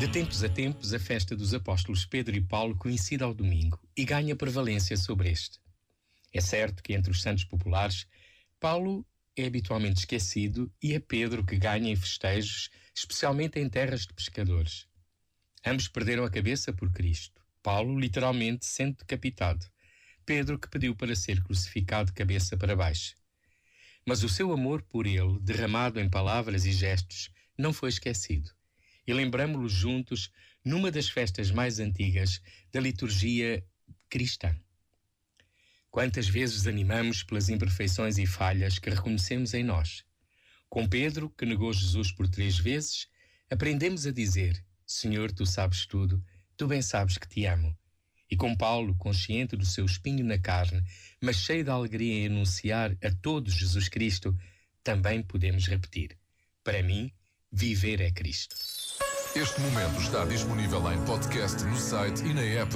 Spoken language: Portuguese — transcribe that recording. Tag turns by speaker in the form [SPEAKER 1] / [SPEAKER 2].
[SPEAKER 1] De tempos a tempos, a festa dos apóstolos Pedro e Paulo coincide ao domingo e ganha prevalência sobre este. É certo que entre os santos populares, Paulo é habitualmente esquecido e é Pedro que ganha em festejos, especialmente em terras de pescadores. Ambos perderam a cabeça por Cristo. Paulo, literalmente, sendo decapitado. Pedro, que pediu para ser crucificado de cabeça para baixo. Mas o seu amor por ele, derramado em palavras e gestos, não foi esquecido. E lembramo-lo juntos numa das festas mais antigas da liturgia cristã. Quantas vezes animamos pelas imperfeições e falhas que reconhecemos em nós. Com Pedro, que negou Jesus por 3 vezes, aprendemos a dizer: Senhor, Tu sabes tudo, Tu bem sabes que Te amo. E com Paulo, consciente do seu espinho na carne, mas cheio de alegria em anunciar a todos Jesus Cristo, também podemos repetir: para mim, viver é Cristo.
[SPEAKER 2] Este momento está disponível em podcast no site e na app